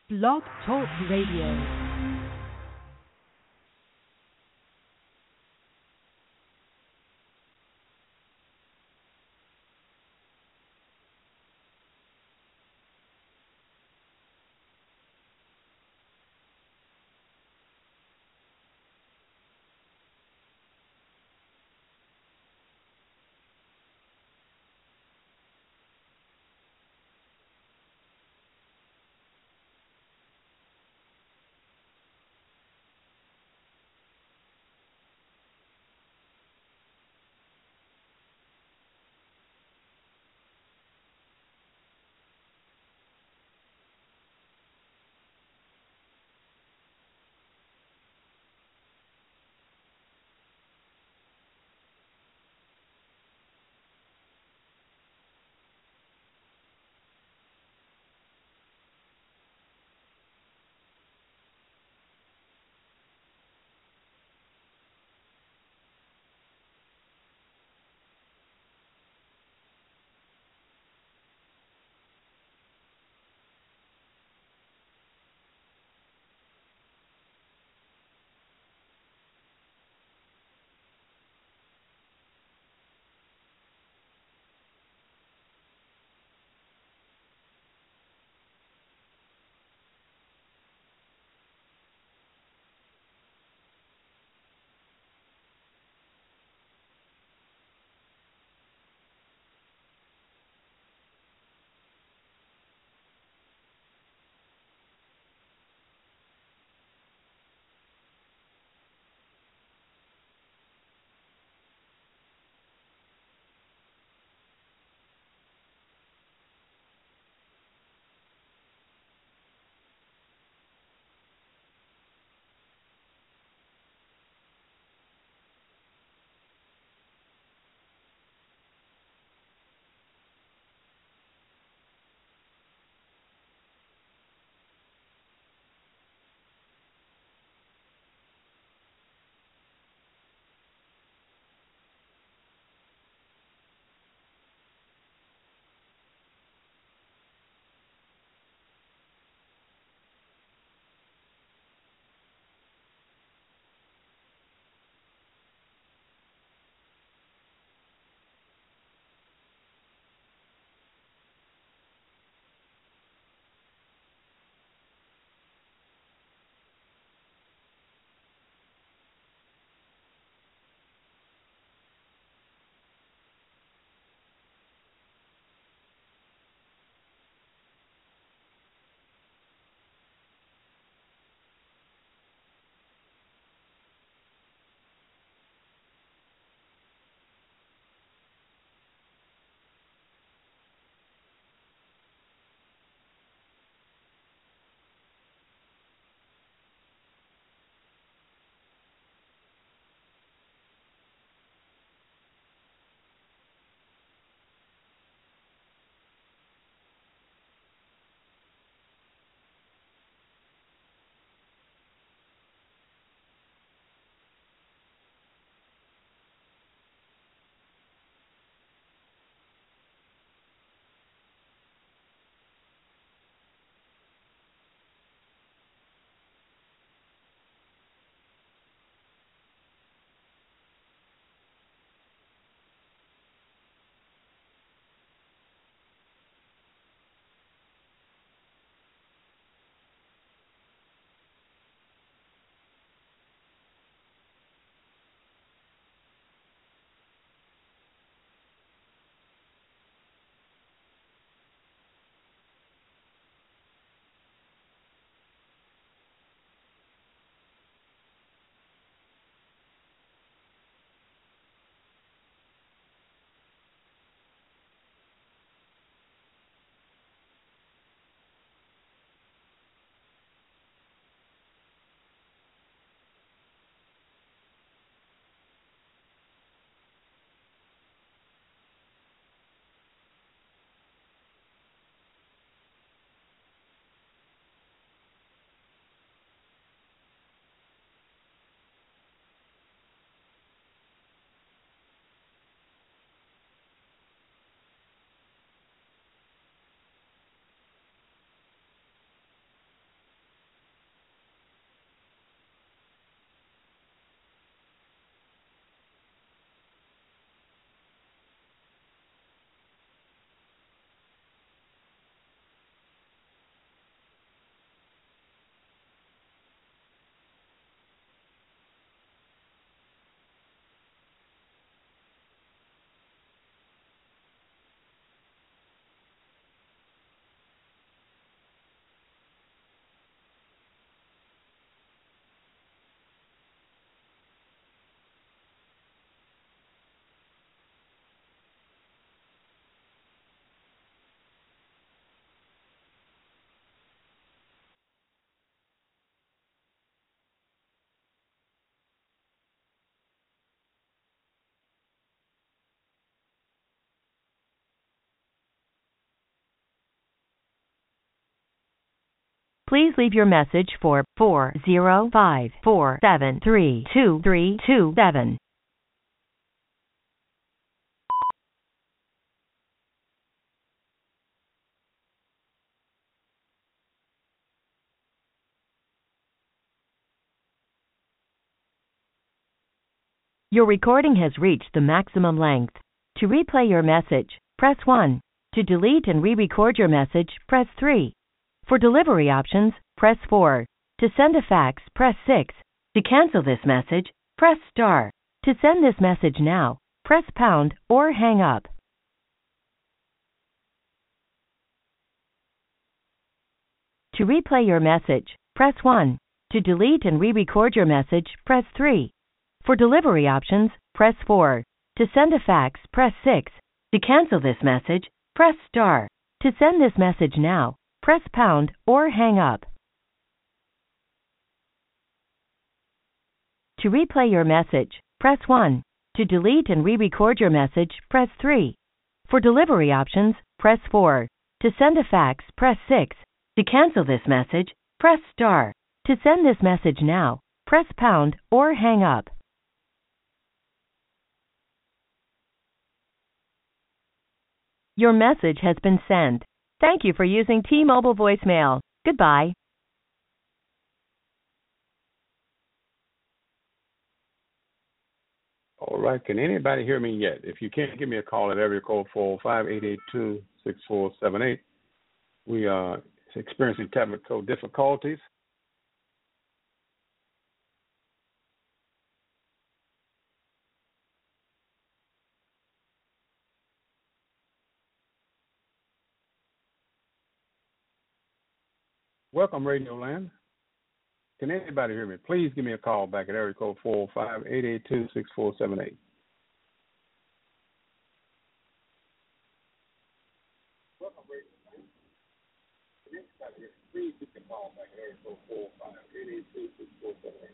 Blog Talk Radio. Please leave your message for 405-473-2327. Your recording has reached the maximum length. To replay your message, press 1. To delete and re-record your message, press 3. For delivery options, press 4. To send a fax, press 6. To cancel this message, press star. To send this message now, press pound or hang up. To replay your message, press 1. To delete and re-record your message, press 3. For delivery options, press 4. To send a fax, press 6. To cancel this message, press star. To send this message now, press pound or hang up. To replay your message, press 1. To delete and re-record your message, press 3. For delivery options, press 4. To send a fax, press 6. To cancel this message, press star. To send this message now, press pound or hang up. Your message has been sent. Thank you for using T-Mobile voicemail. Goodbye. All right. Can anybody hear me yet? If you can't, give me a call at area code 405-882-6478. We are experiencing technical difficulties. Welcome, Radio Land. Can anybody hear me? Please give me a call back at area code 405-882-6478. Welcome, Radio Land. Can anybody hear me? Please give me a call back at area code 405-882-6478.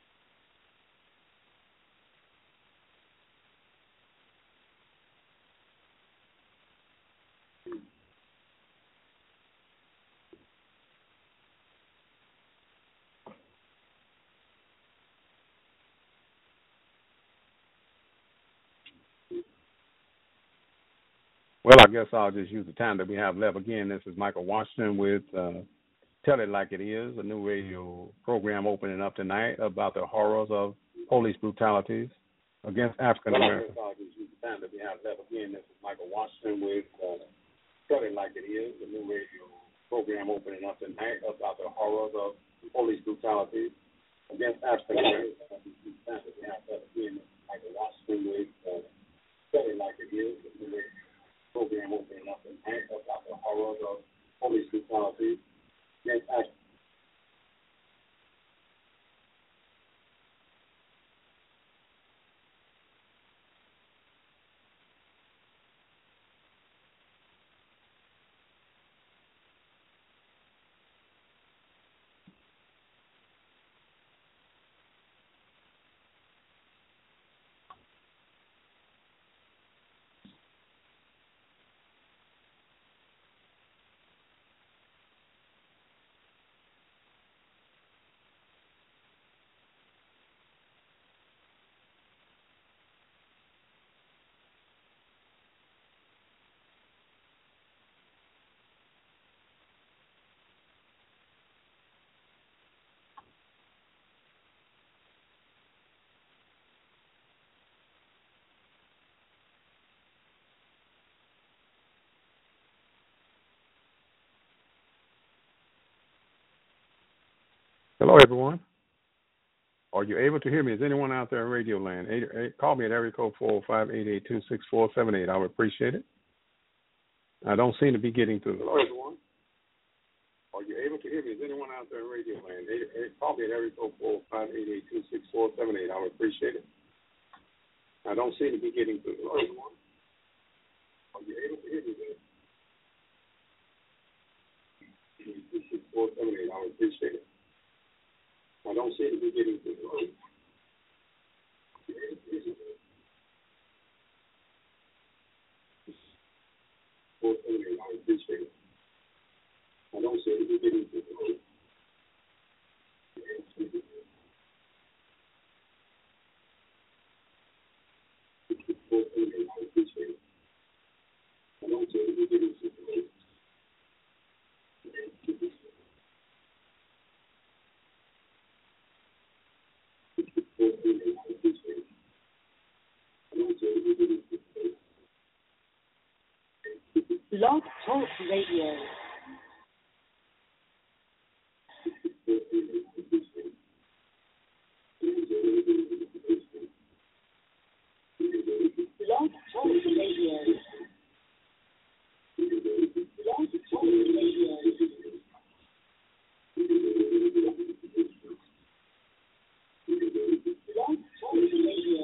Well, I guess I'll just use the time that we have left. Again, this is Michael Washington with Tell It Like It Is, a new radio program opening up tonight about the horrors of police brutalities against African Americans. Well, I guess I'll just use the time that we have left. Again, this is Michael Washington with Tell It Like It Is, a new radio program opening up tonight about the horrors of police brutalities against African Americans. Again, this is Michael Washington with Tell It Like It Is, a new radio program opening up tonight about the horrors of police brutality against African. Hello, everyone. Are you able to hear me? Is anyone out there in Radio Land? Call me at area code 405-882-6478. I would appreciate it. I don't seem to be getting through. Hello, everyone. Are you able to hear me? Is anyone out there in Radio Land? Call me at area code 405-882-6478. I would appreciate it. I don't seem to be getting through. Hello, everyone. Are you able to hear me? 6478. I would appreciate it. I don't seem to be getting through. I don't seem to be getting through. Blog Talk Radio. Blog Talk Radio. Blog Talk Radio. Blog Talk Radio.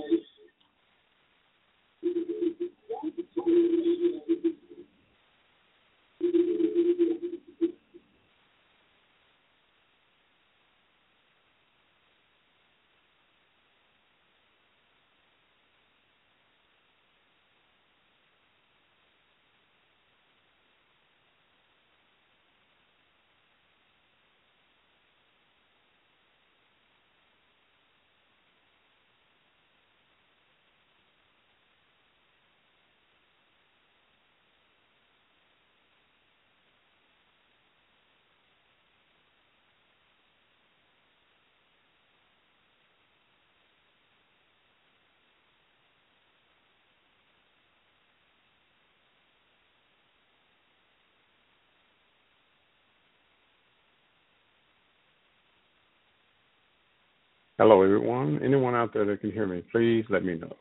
Hello, everyone. Anyone out there that can hear me, please let me know.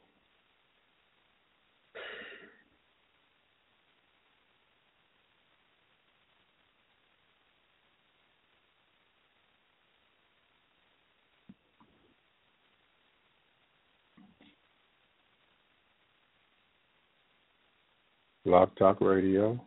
Blog Talk Radio.